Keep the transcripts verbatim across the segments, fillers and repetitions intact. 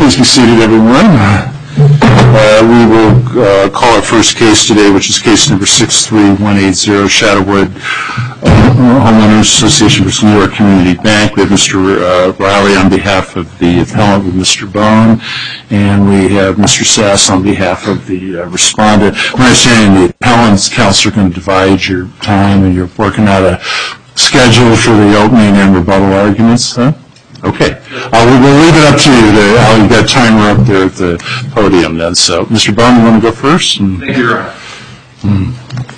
Please be seated, everyone. Uh, we will uh, call our first case today, which is case number six three one eight zero, Shadowwood uh, Homeowners Association versus New York Community Bank. We have Mister Uh, Riley on behalf of the appellant with Mister Bone, and we have Mister Sass on behalf of the uh, respondent. My understanding the appellant's counsel are going to divide your time, and you're working out a schedule for the opening and rebuttal arguments, huh? Okay. Uh, we will leave it up to you. To, Al, you've got a timer up there at the podium then. So, Mister Bone, you want to go first? And, Thank you, Your Honor. Hmm.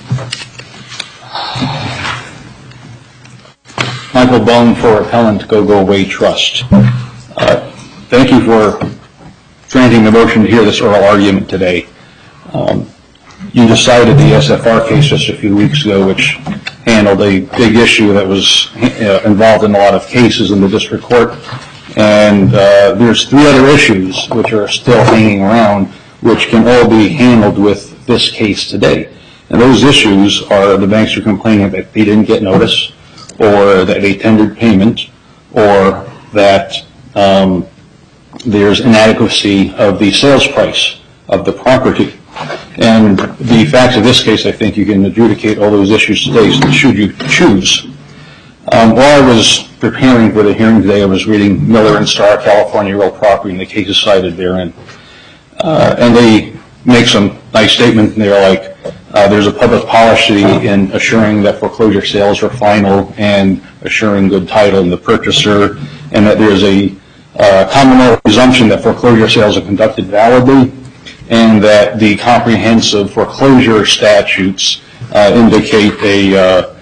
Michael Bone for Appellant Go-Go Away Trust. Uh, thank you for granting the motion to hear this oral argument today. Um, you decided the S F R case just a few weeks ago, which handled a big issue that was uh, involved in a lot of cases in the district court. And uh, there's three other issues which are still hanging around, which can all be handled with this case today. And those issues are the banks are complaining that they didn't get notice, or that they tendered payment, or that um, there's inadequacy of the sales price of the property. And the facts of this case, I think you can adjudicate all those issues today, should you choose. Um, while I was preparing for the hearing today, I was reading Miller and Starr, California Real Property, and the cases cited therein. Uh, and they make some nice statements there, like uh, there's a public policy in assuring that foreclosure sales are final and assuring good title in the purchaser, and that there's a uh, common law presumption that foreclosure sales are conducted validly, and that the comprehensive foreclosure statutes uh, indicate a uh,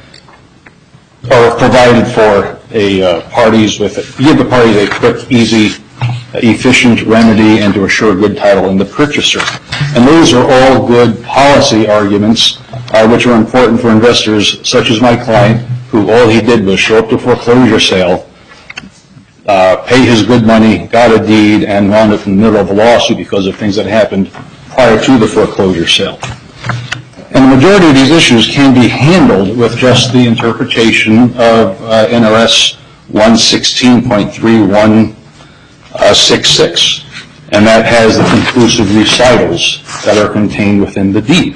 or provided for a uh, parties with a, give the parties a quick, easy, efficient remedy and to assure good title in the purchaser. And those are all good policy arguments uh, which are important for investors such as my client, who all he did was show up to foreclosure sale, Uh, pay his good money, got a deed, and wound up in the middle of a lawsuit because of things that happened prior to the foreclosure sale. And the majority of these issues can be handled with just the interpretation of uh, N R S one sixteen point three one sixty-six, and that has the conclusive recitals that are contained within the deed.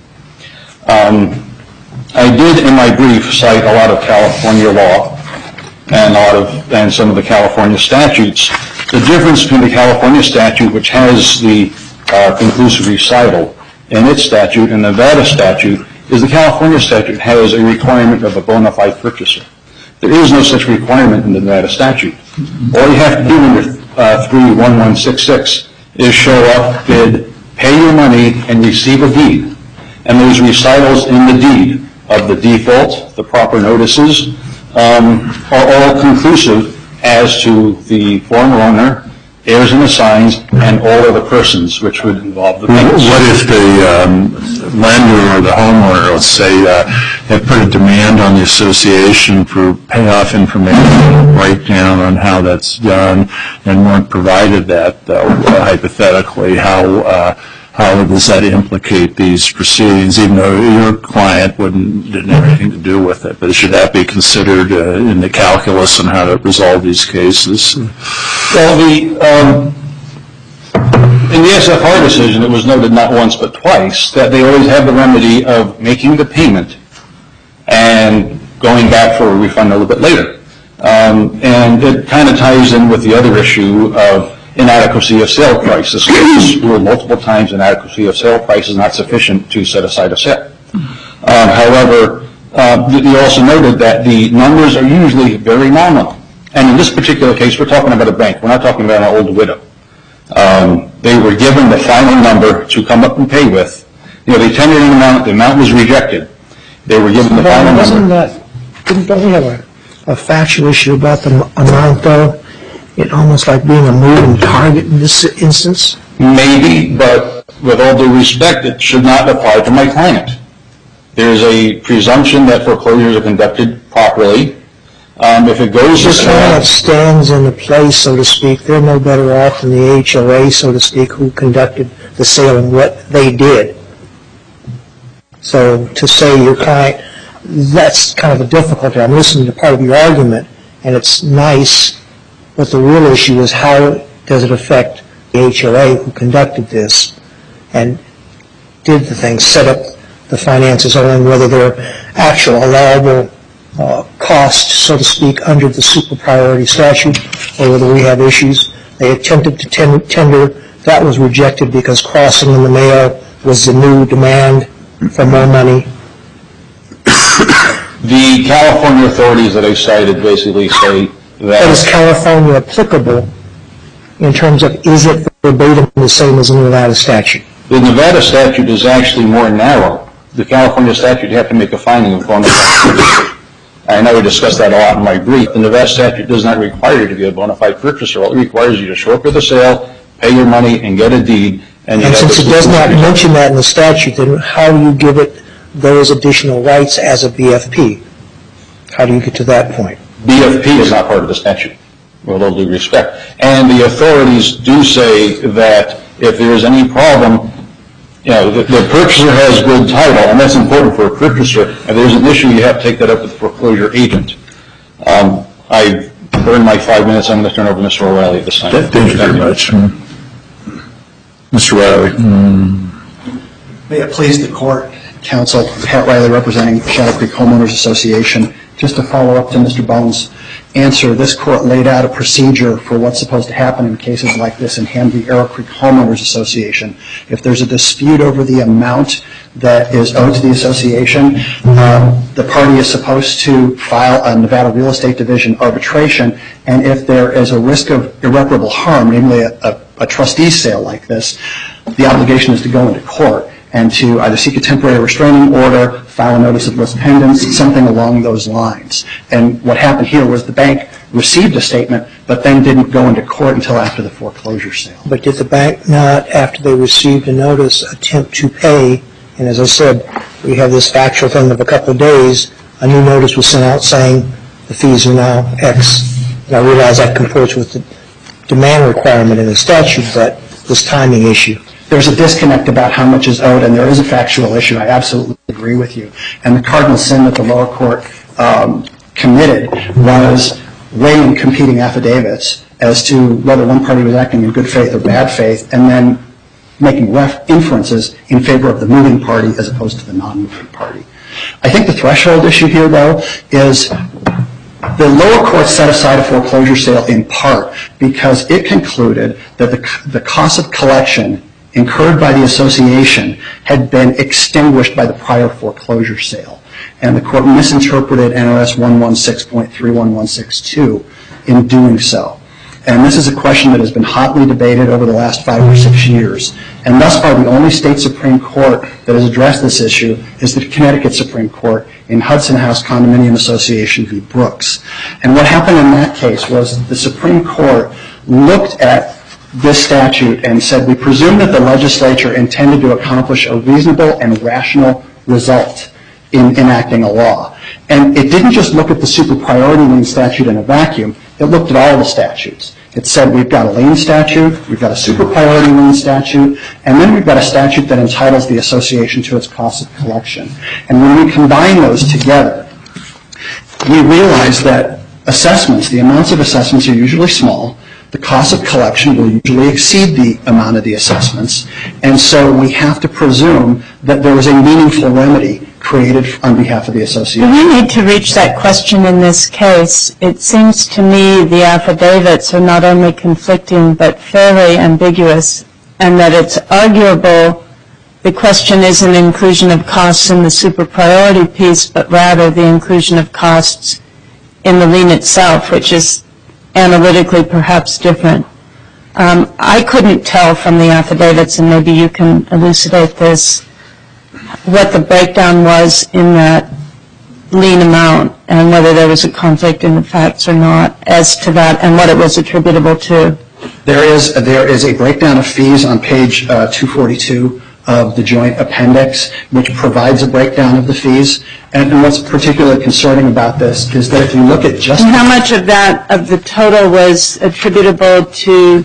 Um, I did, in my brief, cite a lot of California law and a lot of and some of the California statutes. The difference between the California statute, which has the uh, conclusive recital in its statute, and Nevada statute, is the California statute has a requirement of a bona fide purchaser. There is no such requirement in the Nevada statute. All you have to do under uh, three one one six six is show up, bid, pay your money, and receive a deed. And those recitals in the deed of the default, the proper notices, Um, are all conclusive as to the former owner, heirs and assigns, and all other persons, which would involve the banks. What if the um, lender or the homeowner, let's say, uh, had put a demand on the association for payoff information, write down on how that's done, and weren't provided that, though, uh, hypothetically, how uh, how does that implicate these proceedings, even though your client wouldn't didn't have anything to do with it? But should that be considered uh, in the calculus on how to resolve these cases? Well, the um, in the S F R decision, it was noted not once but twice that they always have the remedy of making the payment and going back for a refund a little bit later. Um, and it kind of ties in with the other issue of inadequacy of sale price. This was ruled multiple times, inadequacy of sale price is not sufficient to set aside a sale. Um, however, uh, you also noted that the numbers are usually very nominal. And in this particular case, we're talking about a bank. We're not talking about an old widow. Um, they were given the final number to come up and pay with. You know, they tendered an amount, the amount was rejected. They were given the final Wasn't number. That, didn't we have a, a factual issue about the amount, though? It almost like being a moving target in this instance? Maybe, but with all due respect, it should not apply to my client. There is a presumption that foreclosures are conducted properly. Um, if it goes This to kind of stands in the place, so to speak. They're no better off than the H O A, so to speak, who conducted the sale and what they did. So to say your client, that's kind of a difficulty. I'm listening to part of your argument, and it's nice, but the real issue is how does it affect H O A who conducted this and did the thing, set up the finances on whether they're actual allowable uh, costs, so to speak, under the super priority statute, or whether we have issues. They attempted to ten- tender. That was rejected because crossing in the mail was the new demand for more money. The California authorities that I cited basically say But is that California applicable in terms of, is it verbatim the same as the Nevada statute? the Nevada statute is actually more narrow. The California statute, you have to make a finding of bona fide purchaser. I know we discussed that a lot in my brief. The Nevada statute does not require you to be a bona fide purchaser. All it requires you to show up with a sale, pay your money, and get a deed. And, you And have since the it does not supervision. mention that in the statute, then how do you give it those additional rights as a B F P? How do you get to that point? B F P is not part of the statute, with all due respect. And the authorities do say that if there is any problem, you know, the, the purchaser has good title, and that's important for a purchaser. If there's an issue, you have to take that up with the foreclosure agent. Um, I've burned my five minutes. I'm going to turn over to Mister O'Reilly at this time. Thank you very much. Mister Riley. May it please the court, counsel, Pat Riley representing Shadow Creek Homeowners Association. Just to follow up to Mister Bones' answer, this court laid out a procedure for what's supposed to happen in cases like this in Ham v. Arrow Creek Homeowners Association. If there's a dispute over the amount that is owed to the association, um, the party is supposed to file a Nevada Real Estate Division arbitration, and if there is a risk of irreparable harm, namely a, a, a trustee sale like this, the obligation is to go into court and to either seek a temporary restraining order, file a notice of lis pendens, something along those lines. And what happened here was the bank received a statement, but then didn't go into court until after the foreclosure sale. But did the bank not, after they received a notice, attempt to pay? And as I said, we have this factual thing of a couple of days, a new notice was sent out saying the fees are now X. And I realize that comports with the demand requirement in the statute, but this timing issue. There's a disconnect about how much is owed, and there is a factual issue. I absolutely agree with you. And the cardinal sin that the lower court um, committed was weighing competing affidavits as to whether one party was acting in good faith or bad faith, and then making ref inferences in favor of the moving party as opposed to the non-moving party. I think the threshold issue here, though, is the lower court set aside a foreclosure sale in part because it concluded that the, the cost of collection incurred by the association had been extinguished by the prior foreclosure sale. And the court misinterpreted N R S one sixteen point three one one six two in doing so. And this is a question that has been hotly debated over the last five or six years. And thus far, the only state Supreme Court that has addressed this issue is the Connecticut Supreme Court in Hudson House Condominium Association v. Brooks. And what happened in that case was the Supreme Court looked at this statute and said, we presume that the legislature intended to accomplish a reasonable and rational result in enacting a law. And it didn't just look at the super priority lien statute in a vacuum. It looked at all the statutes. It said we've got a lien statute, we've got a super priority lien statute, and then we've got a statute that entitles the association to its cost of collection. And when we combine those together, we realize that assessments, the amounts of assessments are usually small. The cost of collection will usually exceed the amount of the assessments, and so we have to presume that there was a meaningful remedy created on behalf of the association. We need to reach that question in this case. It seems to me the affidavits are not only conflicting but fairly ambiguous, and that it's arguable the question isn't inclusion of costs in the super priority piece, but rather the inclusion of costs in the lien itself, which is analytically perhaps different. Um, I couldn't tell from the affidavits, and maybe you can elucidate this, what the breakdown was in that lien amount and whether there was a conflict in the facts or not as to that and what it was attributable to. There is, there is a breakdown of fees on page uh, two forty-two of the joint appendix, which provides a breakdown of the fees. And, and what's particularly concerning about this is that if you look at just... And how much of that, of the total, was attributable to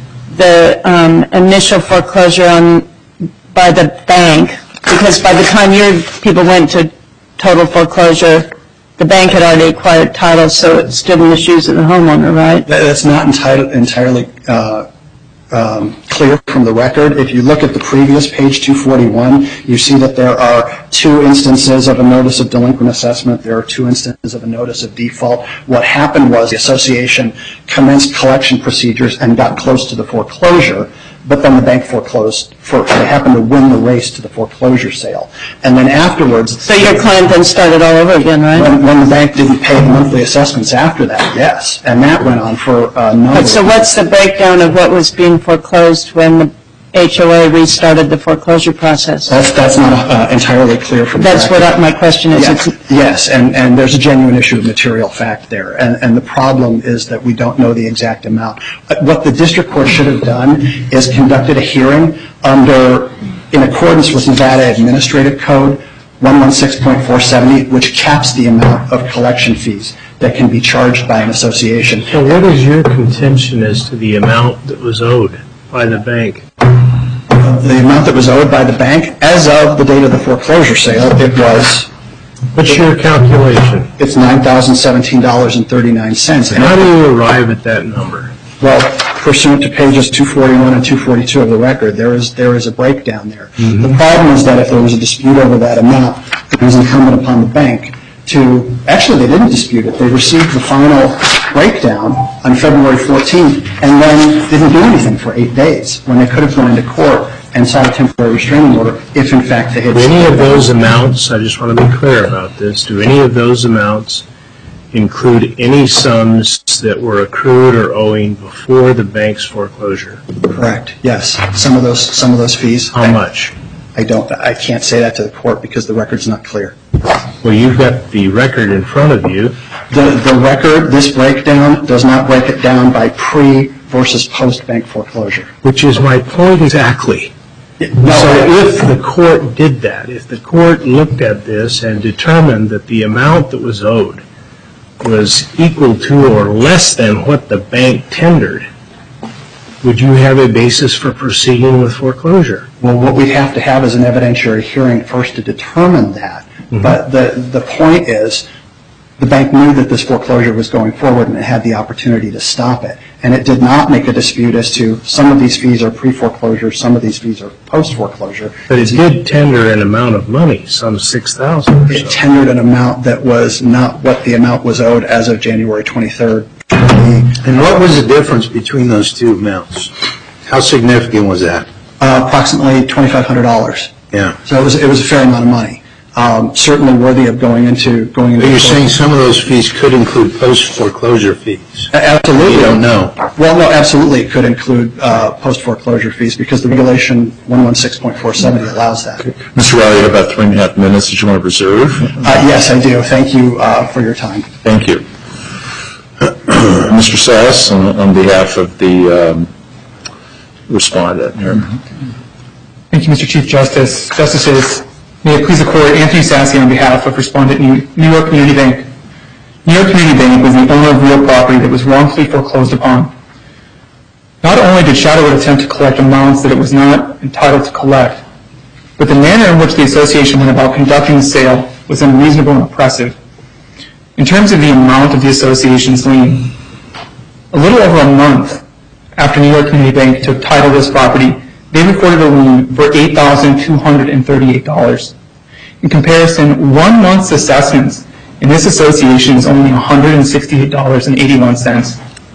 the um, initial foreclosure on by the bank? Because by the time your people went to total foreclosure, the bank had already acquired title, so it stood in the shoes of the homeowner, right? That, that's not entitled, entirely uh, um, clear from the record. If you look at the previous page two forty-one, you see that there are two instances of a notice of delinquent assessment. There are two instances of a notice of default. What happened was the association commenced collection procedures and got close to the foreclosure, but then the bank foreclosed. For, they happened to win the race to the foreclosure sale. And then afterwards... So your client then started all over again, right? When, when the bank didn't pay the monthly assessments after that, yes. And that went on for a number But so of what's the breakdown of what was being foreclosed when the H O A restarted the foreclosure process? That's, that's not uh, entirely clear from the That's record. what I, my question is. Yes, It's, yes, and, and there's a genuine issue of material fact there, and, and the problem is that we don't know the exact amount. What the district court should have done is conducted a hearing under, in accordance with Nevada Administrative Code one sixteen point four seventy, which caps the amount of collection fees that can be charged by an association. So what is your contention as to the amount that was owed by the bank? The amount that was owed by the bank, as of the date of the foreclosure sale, it was... What's your calculation? It's nine thousand seventeen dollars and thirty-nine cents. How do you arrive at that number? Well, pursuant to pages two forty-one and two forty-two of the record, there is there is a breakdown there. Mm-hmm. The problem is that if there was a dispute over that amount, it was incumbent upon the bank to, actually they didn't dispute it, they received the final breakdown on February fourteenth and then didn't do anything for eight days when they could have gone into court and sought a temporary restraining order if in fact they had... Do any of those amounts, I just want to be clear about this, do any of those amounts include any sums that were accrued or owing before the bank's foreclosure? Correct, yes. Some of those, some of those fees. How much? I don't, I can't say that to the court because the record's not clear. Well, you've got the record in front of you. The, the record, this breakdown, does not break it down by pre versus post-bank foreclosure. Which is my point exactly. No, So if the court did that, if the court looked at this and determined that the amount that was owed was equal to or less than what the bank tendered, would you have a basis for proceeding with foreclosure? well, what we'd have to have is an evidentiary hearing first to determine that. Mm-hmm. But the, the point is, the bank knew that this foreclosure was going forward and it had the opportunity to stop it. And it did not make a dispute as to some of these fees are pre-foreclosure, some of these fees are post-foreclosure. But it did tender an amount of money, some six thousand dollars or It so. tendered an amount that was not what the amount was owed as of January twenty-third. And what was the difference between those two amounts? How significant was that? Uh, approximately twenty-five hundred dollars. Yeah. So it was, it was a fair amount of money. Um, certainly worthy of going into, going into. But you're saying some of those fees could include post-foreclosure fees? A- Absolutely. You don't know. Well, no, absolutely it could include uh, post-foreclosure fees because the regulation one sixteen point four seventy allows that. Mister Riley, you have about three and a half minutes that you want to reserve. Uh, yes, I do. Thank you uh, for your time. Thank you. Mister Sass, on, on behalf of the um, respondent here. Thank you, Mister Chief Justice. Justices, may it please the Court, Anthony Sassy on behalf of Respondent New New York Community Bank. New York Community Bank was the owner of real property that was wrongfully foreclosed upon. Not only did Shadowwood attempt to collect amounts that it was not entitled to collect, but the manner in which the association went about conducting the sale was unreasonable and oppressive. In terms of the amount of the association's lien, a little over a month after New York Community Bank took title to this property, they recorded a lien for eight thousand two hundred thirty-eight dollars. In comparison, one month's assessments in this association is only one hundred sixty-eight dollars and eighty-one cents.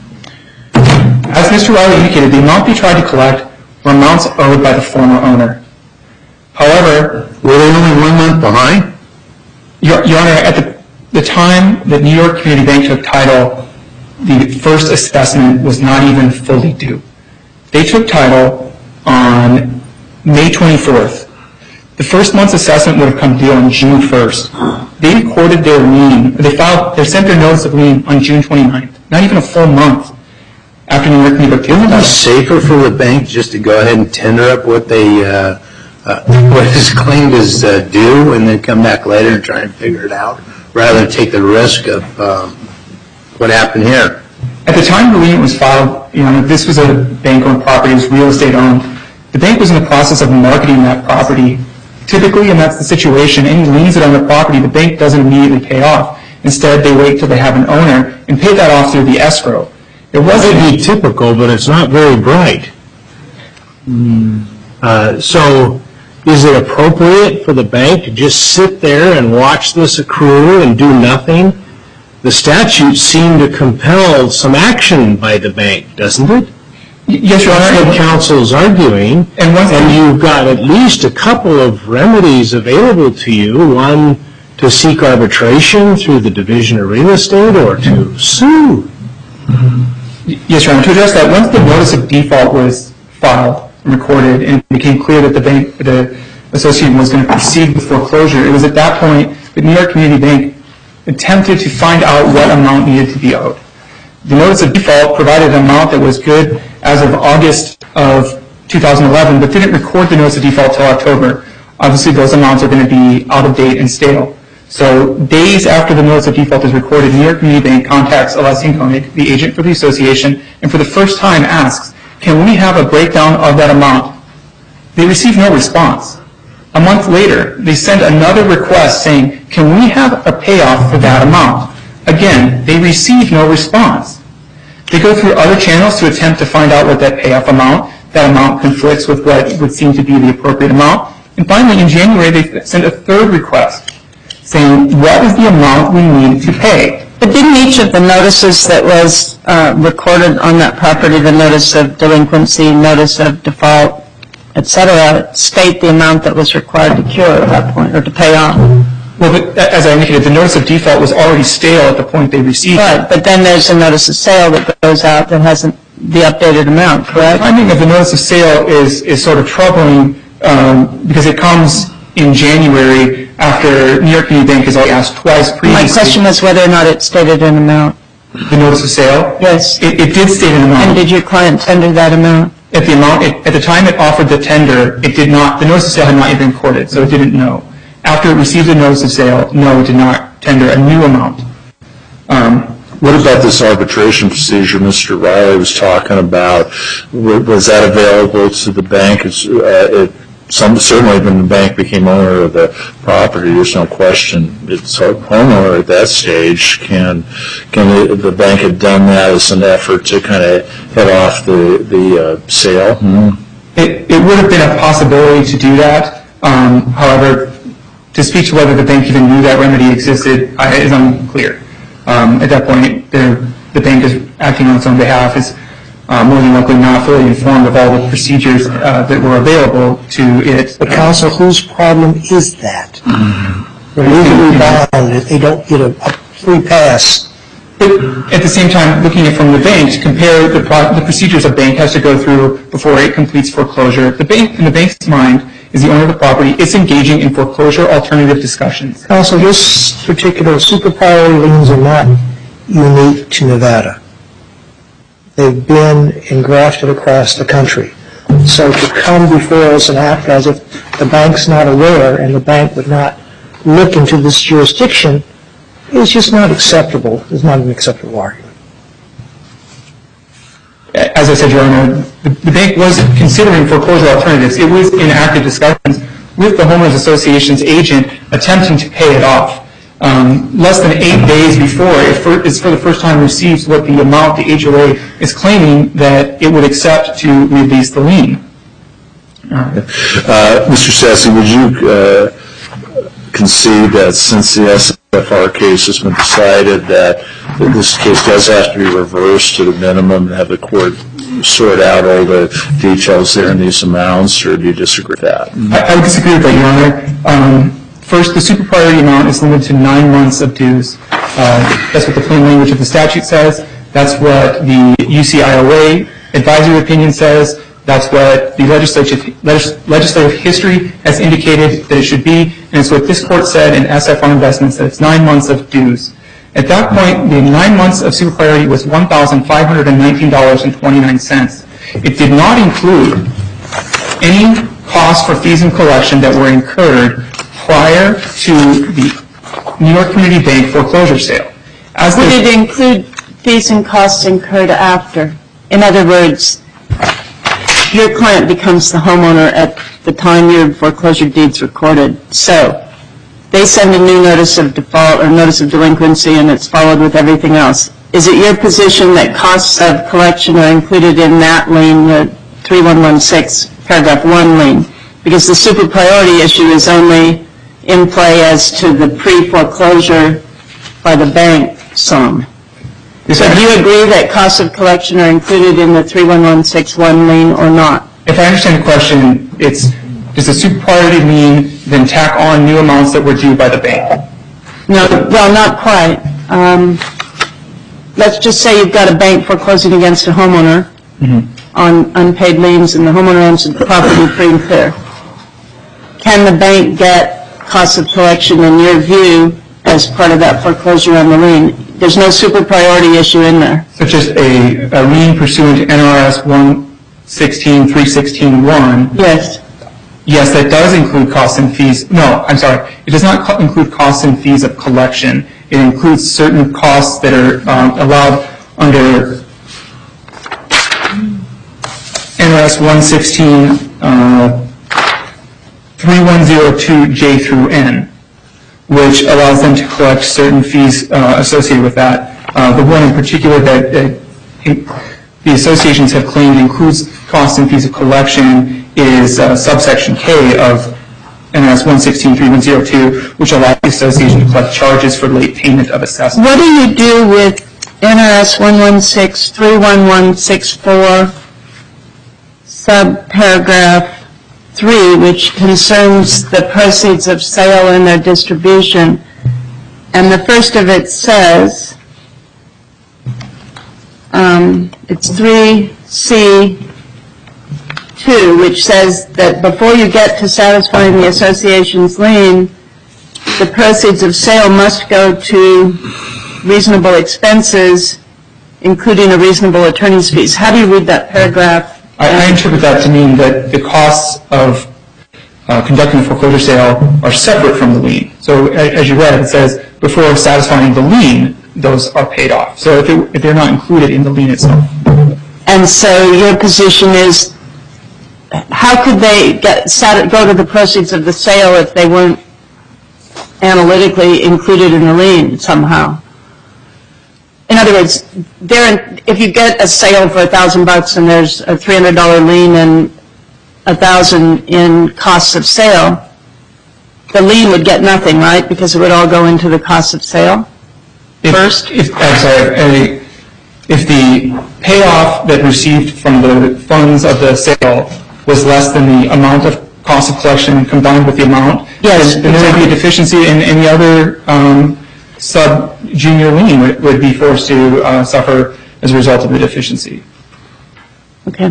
As Mister Riley indicated, the amount they tried to collect were amounts owed by the former owner. However, Were they only one month behind? Your, Your Honor, at the, the time that New York Community Bank took title, the first assessment was not even fully due. They took title on May twenty-fourth. The first month's assessment would have come due on June first. They recorded their lien, they filed, they sent their notice of lien on June twenty-ninth, not even a full month after New York Community Bank took Isn't it title. safer for the bank just to go ahead and tender up what they, uh, uh, what is claimed as uh, due and then come back later and try and figure it out, rather than take the risk of um, what happened here? At the time the lien was filed, you know, this was a bank-owned property, it was real estate owned. The bank was in the process of marketing that property. Typically, and that's the situation, any liens that are on the property, the bank doesn't immediately pay off. Instead, they wait till they have an owner and pay that off through the escrow. It That wasn't would be typical, but it's not very bright. Uh, So is it appropriate for the bank to just sit there and watch this accrue and do nothing? The statutes seem to compel some action by the bank, doesn't it? Yes, Your That's Honor. what counsel's arguing. And once And you've got at least a couple of remedies available to you. One, to seek arbitration through the Division of Real Estate or to sue. Yes, Your Honor. To address that, once the notice of default was filed and recorded and it became clear that the bank, the association was going to proceed with foreclosure, it was at that point that New York Community Bank attempted to find out what amount needed to be owed. The notice of default provided an amount that was good as of August of two thousand eleven, but didn't record the notice of default till October. Obviously, those amounts are going to be out of date and stale. So days after the notice of default is recorded, New York Community Bank contacts Alessi Koenig, the agent for the association, and for the first time asks, can we have a breakdown of that amount? They receive no response. A month later, they send another request saying, can we have a payoff for that amount? Again, they receive no response. They go through other channels to attempt to find out what that payoff amount, that amount conflicts with what would seem to be the appropriate amount. And finally, in January, they send a third request saying, what is the amount we need to pay? But didn't each of the notices that was uh, recorded on that property, the notice of delinquency, notice of default, et cetera, state the amount that was required to cure at that point or to pay off? Well, but as I indicated, the notice of default was already stale at the point they received it. Right, but then there's a notice of sale that goes out that hasn't the updated amount, The correct? timing of the notice of sale is, is sort of troubling um, because it comes in January after New York Community Bank has already asked twice previously. My question was whether or not it stated an amount. The notice of sale? Yes. It, it did state an amount. And did your client tender that amount? At the amount, it, at the time it offered the tender, it did not, the notice of sale had not yet been recorded, so it didn't know. After it received the notice of sale, no, it did not tender a new amount. Um, What about this arbitration procedure Mister Riley was talking about? W- Was that available to the bank? It's, uh, it, some, certainly when the bank became owner of the property, there's no question it's a homeowner at that stage. Can can the, the bank have done that as an effort to kind of head off the, the uh, sale? Mm-hmm. It, it would have been a possibility to do that. Um, however, to speak to whether the bank even knew that remedy existed uh, is unclear. Um, at that point, the bank is acting on its own behalf, is uh, more than likely not fully informed of all the procedures uh, that were available to it. But counsel, whose problem is that? They're legally bound. They don't get a, a free pass. But at the same time, looking at it from the bank, to compare the, pro- the procedures a bank has to go through before it completes foreclosure, the bank, in the bank's mind, is the owner of the property. It's engaging in foreclosure alternative discussions. Counsel, this particular super priority liens are not unique to Nevada. They've been engrafted across the country. So to come before us and act as if the bank's not aware and the bank would not look into this jurisdiction is just not acceptable. It's not an acceptable argument. As I said, Your Honor, the, the bank was considering foreclosure alternatives. It was in active discussions with the Homeowners Association's agent attempting to pay it off. Um, less than eight days before, it for, it's for the first time receives what the amount the H O A is claiming that it would accept to release the lien. Uh, Mister Sassy, would you uh, concede that since the S F R case has been decided that this case does have to be reversed to the minimum and have the court sort out all the details there in these amounts, or do you disagree with that? I, I would disagree with that, Your Honor. Um, first, the super priority amount is limited to nine months of dues. Uh, that's what the plain language of the statute says. That's what the U C I O A advisory opinion says. That's what the legislative, legis, legislative history has indicated that it should be, and it's what this court said in S F R Investments, that it's nine months of dues. At that point, the nine months of super priority was one thousand five hundred nineteen dollars and twenty-nine cents. It did not include any costs for fees and collection that were incurred prior to the New York Community Bank foreclosure sale. As Would the, it include fees and costs incurred after? In other words, your client becomes the homeowner at the time your foreclosure deed's recorded. So they send a new notice of default or notice of delinquency and it's followed with everything else. Is it your position that costs of collection are included in that lien, the three one one six paragraph one lien? Because the super priority issue is only in play as to the pre-foreclosure by the bank sum. So do you agree that costs of collection are included in the three one one six one lien or not? If I understand the question, it's, does the super priority lien then tack on new amounts that were due by the bank? No, well, not quite. Um, let's just say you've got a bank foreclosing against a homeowner mm-hmm. on unpaid liens, and the homeowner owns the property free and clear. Can the bank get costs of collection, in your view, as part of that foreclosure on the lien? There's no super priority issue in there. So just a, a lien pursuant to N R S one sixteen three sixteen one. Yes. Yes, that does include costs and fees. No, I'm sorry. It does not co- include costs and fees of collection. It includes certain costs that are um, allowed under N R S one sixteen uh, three one zero two J through N, which allows them to collect certain fees uh, associated with that. Uh, the one in particular that uh, the associations have claimed includes costs and fees of collection is uh, subsection K of N R S one sixteen three one zero two, which allows the association to collect charges for late payment of assessment. What do you do with N R S one sixteen three one one six four subparagraph three, which concerns the proceeds of sale and their distribution? And the first of it says, um, it's three C two, which says that before you get to satisfying the association's lien, the proceeds of sale must go to reasonable expenses, including a reasonable attorney's fees. How do you read that paragraph? I, I interpret that to mean that the costs of uh, conducting a foreclosure sale are separate from the lien. So as you read, it says before satisfying the lien, those are paid off. So if, it, if they're not included in the lien itself. And so your position is, how could they get, go to the proceeds of the sale if they weren't analytically included in the lien somehow? In other words, in, if you get a sale for a thousand bucks and there's a three hundred dollar lien and a thousand in costs of sale, the lien would get nothing, right? Because it would all go into the cost of sale if, first. If, I'm sorry. A, if the payoff that received from the funds of the sale was less than the amount of cost of collection combined with the amount, yes, then, then there would be a deficiency, and any other um, sub-junior lien would, would be forced to uh, suffer as a result of the deficiency. Okay.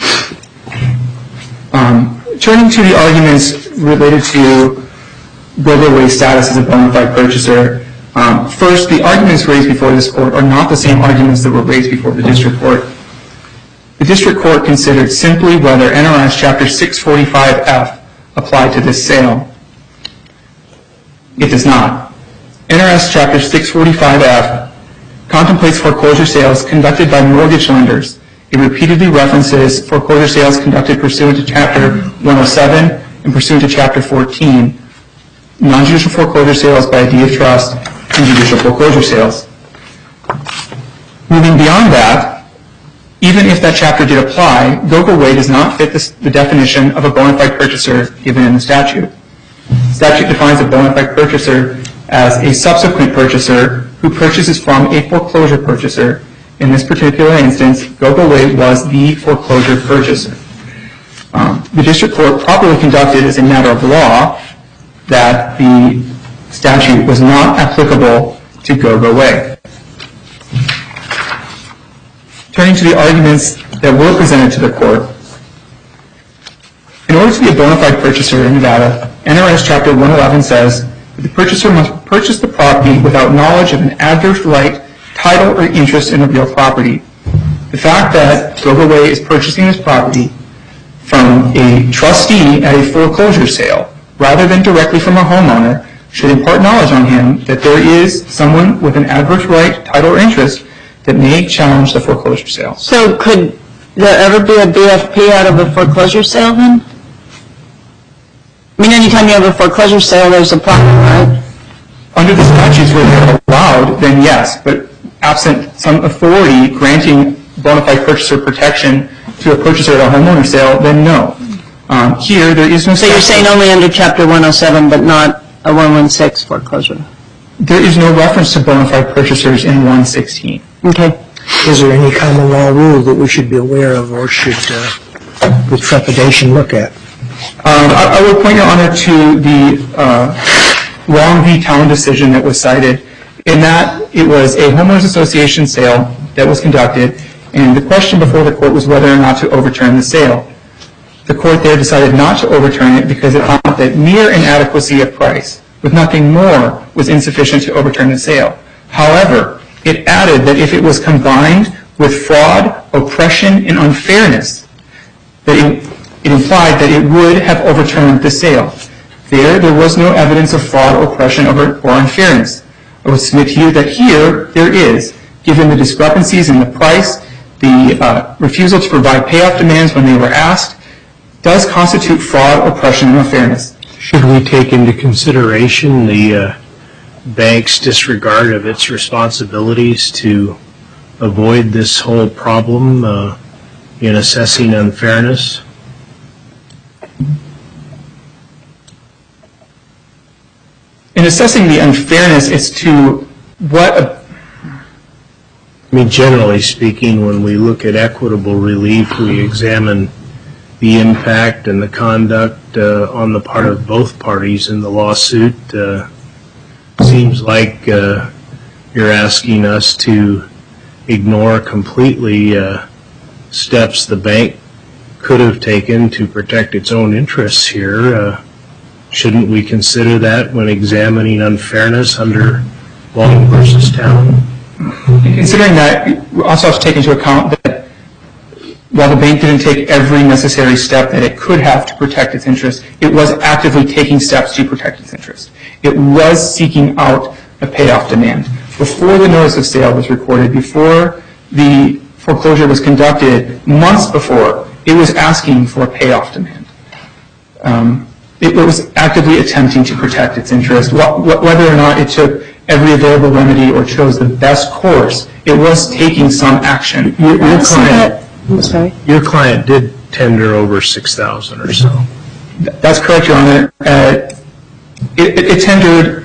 Um, turning to the arguments related to Go-Go-Way's status as a bona fide purchaser, um, first, the arguments raised before this court are not the same arguments that were raised before the district court. The district court considered simply whether N R S Chapter six forty-five F applied to this sale. It does not. N R S Chapter six forty-five F contemplates foreclosure sales conducted by mortgage lenders. It repeatedly references foreclosure sales conducted pursuant to Chapter one oh seven and pursuant to Chapter fourteen, non-judicial foreclosure sales by a deed of trust, and judicial foreclosure sales. Moving beyond that, even if that chapter did apply, Go-Go-Way does not fit this, the definition of a bona fide purchaser given in the statute. The statute defines a bona fide purchaser as a subsequent purchaser who purchases from a foreclosure purchaser. In this particular instance, Go-Go-Way was the foreclosure purchaser. Um, the district court properly conducted as a matter of law that the statute was not applicable to Go-Go-Way. Turning to the arguments that were presented to the court, in order to be a bona fide purchaser in Nevada, N R S Chapter one eleven says that the purchaser must purchase the property without knowledge of an adverse right, title, or interest in the real property. The fact that Go-Go-Way is purchasing this property from a trustee at a foreclosure sale rather than directly from a homeowner should impart knowledge on him that there is someone with an adverse right, title, or interest that may challenge the foreclosure sale. So could there ever be a B F P out of a foreclosure sale then? I mean, anytime you have a foreclosure sale, there's a problem, right? Under the statutes where they're allowed, then yes, but absent some authority granting bona fide purchaser protection to a purchaser at a homeowner sale, then no. Um, Here, there is no... So you're saying only under Chapter one oh seven, but not a one one six foreclosure? There is no reference to bona fide purchasers in one sixteen. Okay. Is there any common law rule that we should be aware of or should, uh, with trepidation, look at? Um, I, I would point your honor to the uh, Long v. Town decision that was cited. In that, it was a homeowners association sale that was conducted, and the question before the court was whether or not to overturn the sale. The court there decided not to overturn it because it found that mere inadequacy of price, with nothing more, was insufficient to overturn the sale. However, it added that if it was combined with fraud, oppression, and unfairness, that it, it implied that it would have overturned the sale. There, there was no evidence of fraud, oppression, or, or unfairness. I would submit to you that here, there is, given the discrepancies in the price, the uh, refusal to provide payoff demands when they were asked, does constitute fraud, oppression, and unfairness. Should we take into consideration the uh, bank's disregard of its responsibilities to avoid this whole problem uh, in assessing unfairness? In assessing the unfairness, it's to what a... I mean, generally speaking, when we look at equitable relief, we examine the impact and the conduct uh, on the part of both parties in the lawsuit. Uh, seems like uh, you're asking us to ignore completely uh, steps the bank could have taken to protect its own interests here. Uh, shouldn't we consider that when examining unfairness under Long versus Town? Considering that, we also have to take into account that while the bank didn't take every necessary step that it could have to protect its interests, it was actively taking steps to protect its interests. It was seeking out a payoff demand. Before the notice of sale was recorded, before the foreclosure was conducted, months before, it was asking for a payoff demand. Um, it was actively attempting to protect its interests. Wh- wh- whether or not it took every available remedy or chose the best course, it was taking some action. Your, your client, I'm sorry. Your client did tender over six thousand or so. That's correct, Your Honor. Uh, it, it, it tendered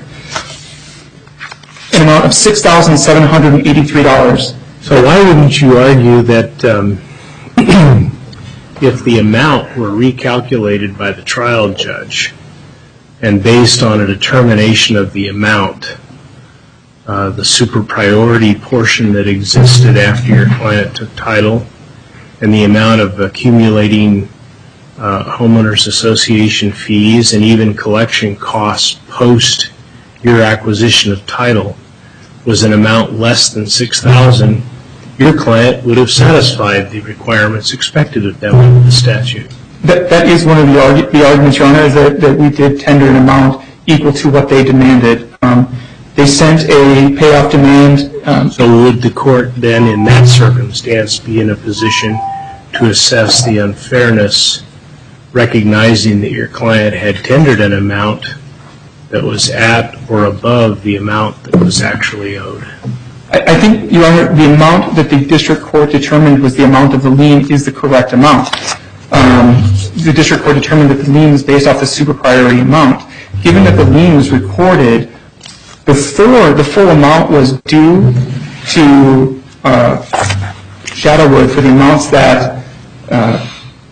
an amount of six thousand seven hundred eighty-three dollars. So why wouldn't you argue that um, if the amount were recalculated by the trial judge and based on a determination of the amount, uh, the super priority portion that existed after your client took title, and the amount of accumulating uh, homeowners association fees and even collection costs post your acquisition of title was an amount less than six thousand dollars, your client would have satisfied the requirements expected of them under the statute. That, that is one of the, argu- the arguments, Your Honor, is that, that we did tender an amount equal to what they demanded. Um, they sent a payoff demand. Um, so would the court then, in that circumstance, be in a position to assess the unfairness, recognizing that your client had tendered an amount that was at or above the amount that was actually owed? I, I think, Your Honor, the amount that the district court determined was the amount of the lien is the correct amount. Um, the district court determined that the lien was based off the super priority amount. Given that the lien was recorded before the full amount was due to uh, Shadowwood for the amounts that uh,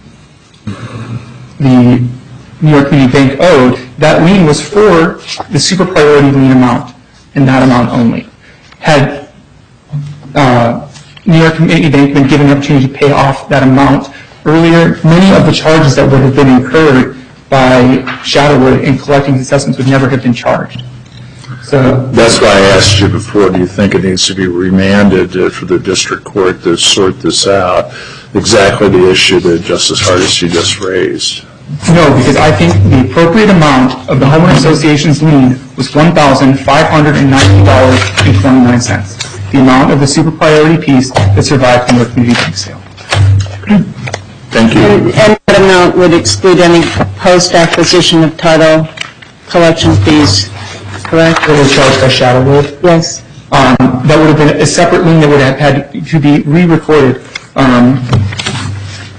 the New York Community Bank owed, that lien was for the super priority lien amount and that amount only. Had uh, New York Community Bank been given the opportunity to pay off that amount earlier, many of the charges that would have been incurred by Shadowwood in collecting assessments would never have been charged. So that's why I asked you before, do you think it needs to be remanded uh, for the district court to sort this out? Exactly the issue that Justice Hardesty just raised. No, because I think the appropriate amount of the homeowner association's lien was one thousand five hundred ninety dollars and twenty-nine cents, the amount of the super priority piece that survived the New York Community Bank sale. Thank you. And, and that amount would exclude any post-acquisition of title collection fees, correct? That was charged by Shadowwood? Yes. Um, that would have been a separate lien that would have had to be re-recorded. Um,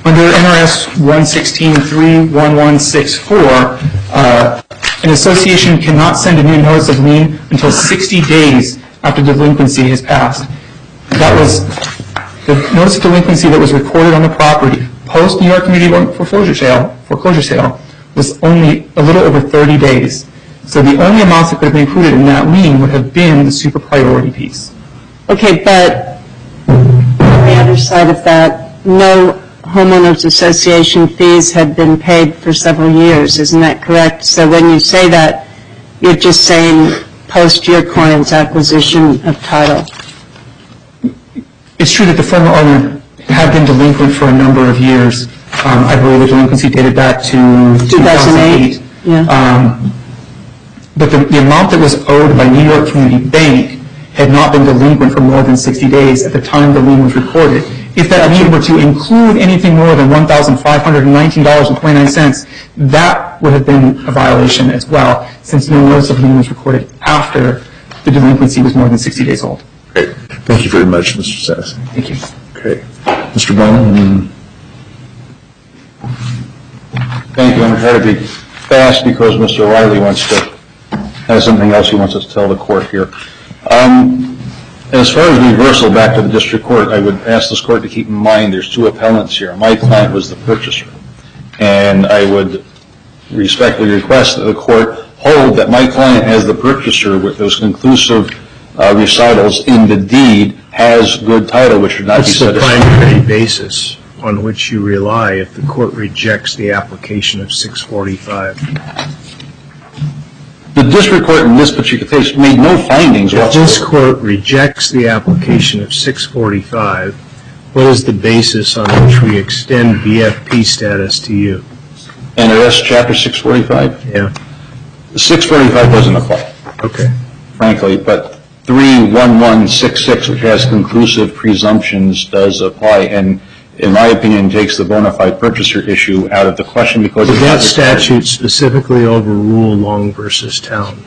Under N R S one sixteen point three one one six four, uh, an association cannot send a new notice of lien until sixty days after delinquency has passed. That was the notice of delinquency that was recorded on the property post New York Community Bank foreclosure sale, foreclosure sale was only a little over thirty days. So the only amounts that could have been included in that lien would have been the super priority piece. Okay, but on the other side of that, no homeowners association fees had been paid for several years, isn't that correct? So when you say that, you're just saying post your client's acquisition of title. It's true that the former owner had been delinquent for a number of years. Um, I believe the delinquency dated back to two thousand eight. Yeah. Um, but the, the amount that was owed by New York Community Bank had not been delinquent for more than sixty days at the time the lien was recorded. If that lien were to include anything more than one thousand five hundred nineteen dollars and twenty-nine cents, that would have been a violation as well, since no notice of lien was recorded after the delinquency was more than sixty days old. Great. Thank you very much, Mister Sass. Thank you. Okay. Mister Bowman? Thank you. I'm trying to be fast because Mister O'Reilly wants to has something else he wants us to tell the court here. Um, as far as reversal back to the district court, I would ask this court to keep in mind there's two appellants here. My client was the purchaser, and I would respectfully request that the court hold that my client, as the purchaser, with those conclusive uh, recitals in the deed, has good title, which should not What's be set the aside. primary basis on which you rely if the court rejects the application of six forty-five? The district court in this particular case made no findings If whatsoever. this court rejects the application of six forty-five, what is the basis on which we extend B F P status to you? N R S Chapter six forty-five? Yeah. six forty-five doesn't apply, Okay. frankly, but three one one six six, which has conclusive presumptions, does apply, and in my opinion takes the bona fide purchaser issue out of the question because Did it's that not required. statute specifically overrule Long versus Town?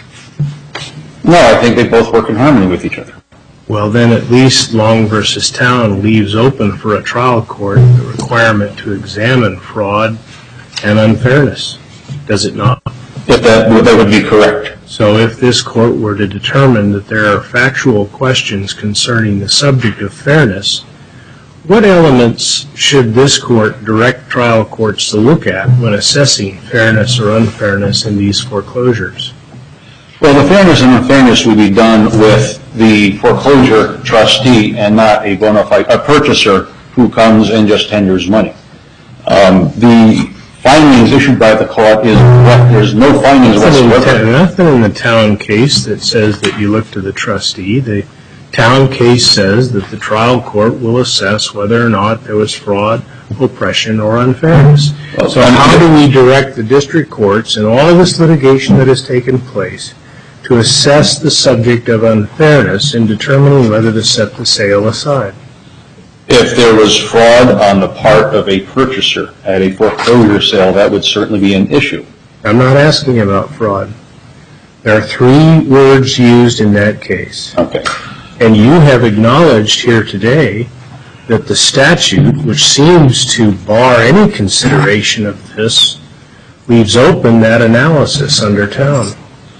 No, I think they both work in harmony with each other. Well, then at least Long versus Town leaves open for a trial court the requirement to examine fraud and unfairness, does it not? If that, that would be correct. So if this court were to determine that there are factual questions concerning the subject of fairness, what elements should this court direct trial courts to look at when assessing fairness or unfairness in these foreclosures? Well, the fairness and unfairness would be done with the foreclosure trustee and not a bona fide a purchaser who comes and just tenders money. Um, the findings issued by the court is correct. There's no findings whatsoever. Nothing in the Town case that says that you look to the trustee. The Town case says that the trial court will assess whether or not there was fraud, oppression, or unfairness. Well, So how do we direct the district courts in all of this litigation that has taken place to assess the subject of unfairness in determining whether to set the sale aside? If there was fraud on the part of a purchaser at a foreclosure sale, that would certainly be an issue. I'm not asking about fraud. There are three words used in that case. Okay. And you have acknowledged here today that the statute, which seems to bar any consideration of this, leaves open that analysis under Town.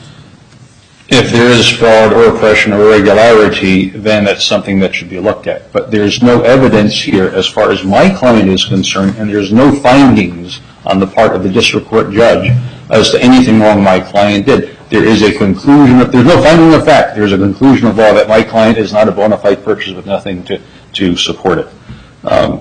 If there is fraud or oppression or irregularity, then that's something that should be looked at. But there's no evidence here as far as my client is concerned, and there's no findings on the part of the district court judge as to anything wrong my client did. There is a conclusion of, there's no finding of fact, there's a conclusion of law that my client is not a bona fide purchaser with nothing to, to support it. Um,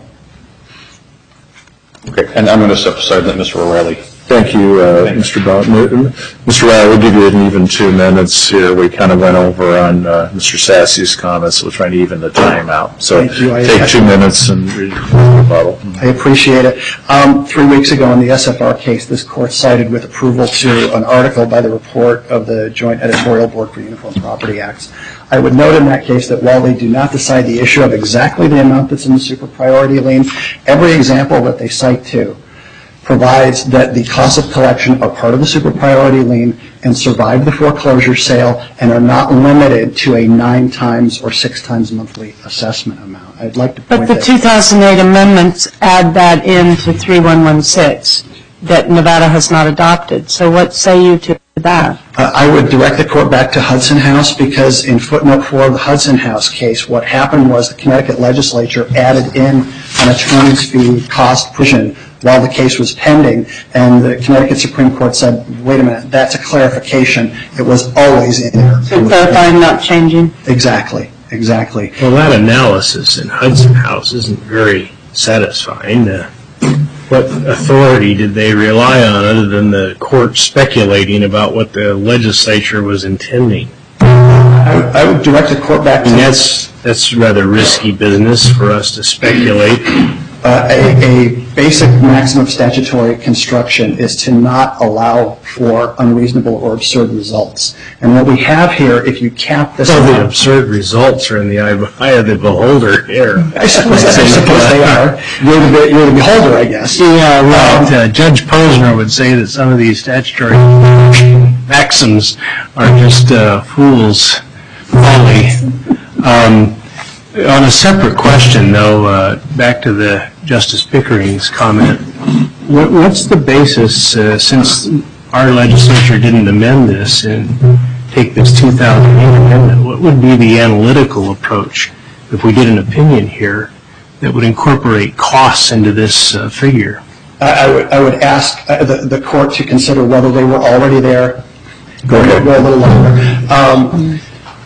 okay, and I'm going to step aside and let Mister O'Reilly. Thank you, uh, Mister Bowman. Mister Ryle, we'll give you an even two minutes here. We kind of went over on uh, Mister Sassy's comments. We're trying to even the time out. So Thank you. I- take I- two minutes and read the rebuttal. I appreciate it. Um, three weeks ago in the S F R case, this court cited with approval to an article by the report of the Joint Editorial Board for Uniform Property Acts. I would note in that case that while they do not decide the issue of exactly the amount that's in the super priority lien, every example that they cite to, provides that the costs of collection are part of the super priority lien and survive the foreclosure sale and are not limited to a nine times or six times monthly assessment amount. I'd like to point But the that- two thousand eight amendments add that into three one one six that Nevada has not adopted. So what say you to that? Uh, I would direct the court back to Hudson House because in footnote four of the Hudson House case, what happened was the Connecticut legislature added in an attorney's fee cost provision while the case was pending, and the Connecticut Supreme Court said, wait a minute, that's a clarification. It was always in there. So clarifying, not changing? Exactly, exactly. Well, that analysis in Hudson House isn't very satisfying. Uh, what authority did they rely on other than the court speculating about what the legislature was intending? I, I would direct the court back to... I mean, that's, that's rather risky business for us to speculate. Uh, a, a basic maximum statutory construction is to not allow for unreasonable or absurd results. And what we have here, if you cap this... Well, the absurd results are in the eye of the beholder here. I suppose, I suppose they are. You're the, you're the beholder, I guess. Yeah, right. Uh, Judge Posner would say that some of these statutory maxims are just uh, fool's folly. Um, on a separate question, though, uh, back to the Justice Pickering's comment, what, what's the basis, uh, since our legislature didn't amend this and take this two thousand eight amendment, what would be the analytical approach if we did an opinion here that would incorporate costs into this uh, figure? I, I, would, I would ask uh, the, the court to consider whether they were already there. Go ahead. Go a little longer. Um,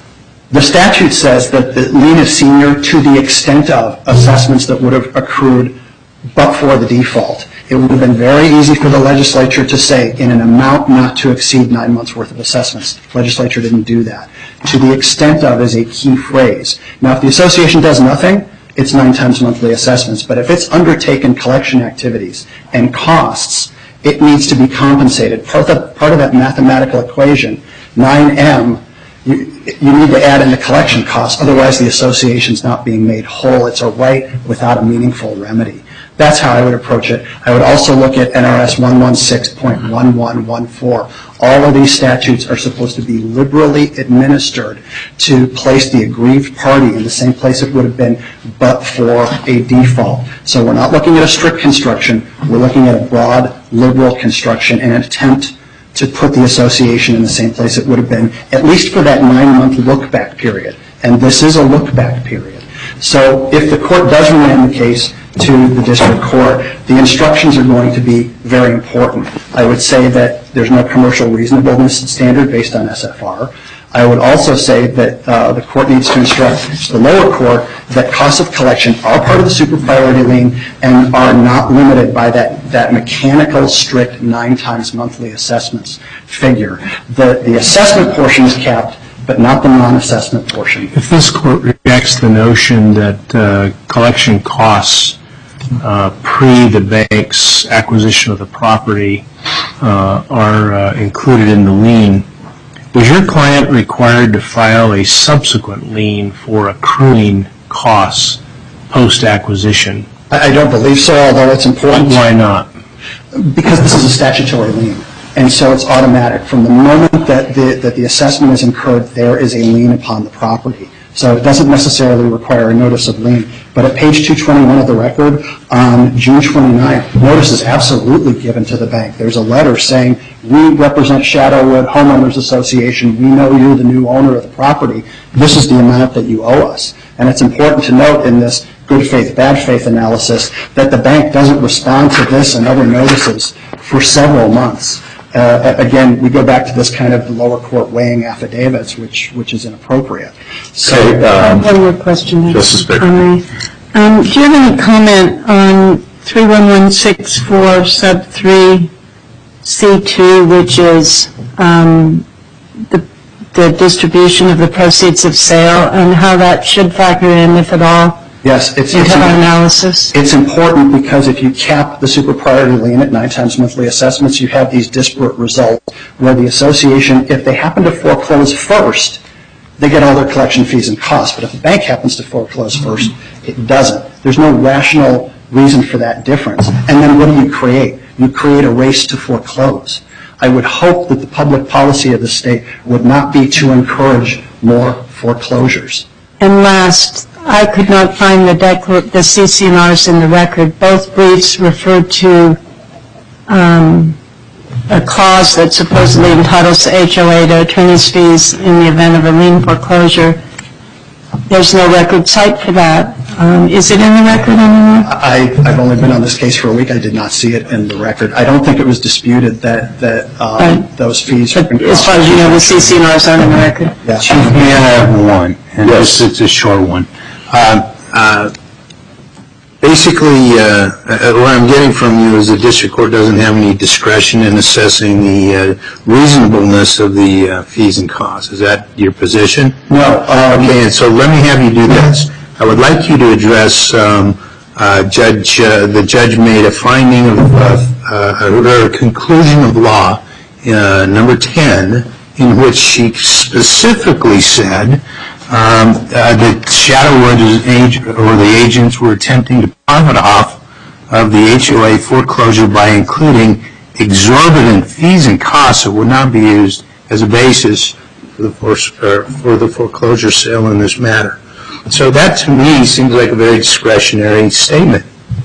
The statute says that the lien is senior to the extent of assessments that would have accrued but for the default. It would have been very easy for the legislature to say in an amount not to exceed nine months worth of assessments. The legislature didn't do that. To the extent of is a key phrase. Now, if the association does nothing, it's nine times monthly assessments. But if it's undertaken collection activities and costs, it needs to be compensated. Part of, part of that mathematical equation, nine M, You, you need to add in the collection costs, otherwise the association's not being made whole. It's a right without a meaningful remedy. That's how I would approach it. I would also look at N R S one sixteen point one one one four. All of these statutes are supposed to be liberally administered to place the aggrieved party in the same place it would have been but for a default. So we're not looking at a strict construction. We're looking at a broad, liberal construction in an attempt to put the association in the same place it would have been, at least for that nine-month look-back period. And this is a look-back period. So if the court does remand the case to the district court, the instructions are going to be very important. I would say that there's no commercial reasonableness standard based on S F R. I would also say that uh, the court needs to instruct the lower court that costs of collection are part of the super priority lien and are not limited by that, that mechanical, strict nine times monthly assessments figure. The, the assessment portion is capped, but not the non-assessment portion. If this court rejects the notion that uh, collection costs uh, pre the bank's acquisition of the property uh, are uh, included in the lien, was your client required to file a subsequent lien for accruing costs post-acquisition? I, I don't believe so, although it's important. Why not? Because this is a statutory lien, and so it's automatic. From the moment that the, that the assessment is incurred, there is a lien upon the property. So it doesn't necessarily require a notice of lien. But at page two twenty-one of the record, on June twenty-ninth, notice is absolutely given to the bank. There's a letter saying, we represent Shadowwood Homeowners Association. We know you're the new owner of the property. This is the amount that you owe us. And it's important to note in this good faith, bad faith analysis that the bank doesn't respond to this and other notices for several months. Uh, again, we go back to this kind of lower court weighing affidavits, which which is inappropriate. So, Okay, um, One more question. Justice Baker. Um, do you have any comment on three one one six four sub three C two, which is um, the, the distribution of the proceeds of sale, and how that should factor in, if at all, yes, it's, into it's, our analysis? it's important because if you cap the super priority lien at nine times monthly assessments, you have these disparate results where the association, if they happen to foreclose first, they get all their collection fees and costs. But if the bank happens to foreclose first, it doesn't. There's no rational reason for that difference. And then what do you create? you create a race to foreclose. I would hope that the public policy of the state would not be to encourage more foreclosures. And last, I could not find the, declar- the C C N Rs in the record. Both briefs referred to um, a clause that supposedly entitles the H O A to attorney's fees in the event of a lien foreclosure. There's no record cite for that. Um, is it in the record anywhere? I, I've only been on this case for a week. I did not see it in the record. I don't think it was disputed that, that um, Right. those fees. But as far as you know, the C C N Rs aren't in the record. Yeah. Chief, may I have one? And yes. It's a short one. Uh, uh, Basically, uh, uh, what I'm getting from you is the district court doesn't have any discretion in assessing the uh, reasonableness of the uh, fees and costs. Is that your position? No. Um, Okay, and so let me have you do this. I would like you to address um, uh, Judge. Uh, the judge made a finding of uh, uh, or a conclusion of law, uh, number ten, in which she specifically said um, uh, that Shadowwood age, or the agents were attempting to profit off of the H O A foreclosure by including exorbitant fees and costs that would not be used as a basis for the, for, uh, for the foreclosure sale in this matter. So that, to me, seems like a very discretionary statement.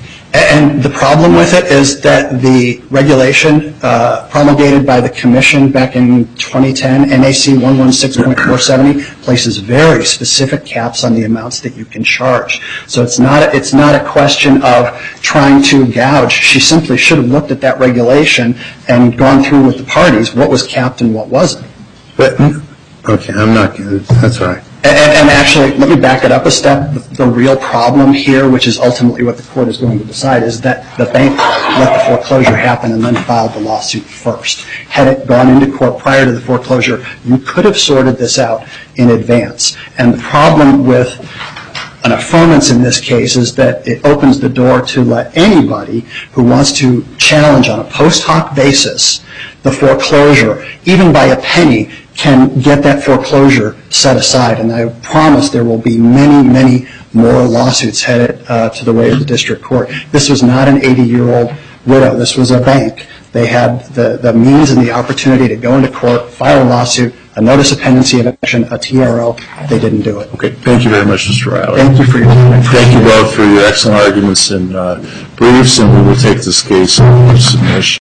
And the problem with it is that the regulation uh, promulgated by the Commission back in twenty ten, N A C one sixteen point four seventy, places very specific caps on the amounts that you can charge. So it's not a, it's not a question of trying to gouge. She simply should have looked at that regulation and gone through with the parties what was capped and what wasn't. But okay, I'm not going to. That's all right. And, and actually, let me back it up a step. The, the real problem here, which is ultimately what the court is going to decide, is that the bank let the foreclosure happen and then filed the lawsuit first. Had it gone into court prior to the foreclosure, you could have sorted this out in advance. And the problem with an affirmance in this case is that it opens the door to let anybody who wants to challenge on a post hoc basis the foreclosure, even by a penny, can get that foreclosure set aside. And I promise there will be many, many more lawsuits headed uh, to the way of the district court. This was not an eighty-year-old widow. This was a bank. They had the, the means and the opportunity to go into court, file a lawsuit, a notice of pendency of action, a T R O. They didn't do it. Okay, thank you very much, Mister Riley. Thank you for your time. Thank you both for your excellent arguments and uh, briefs, and we will take this case under submission.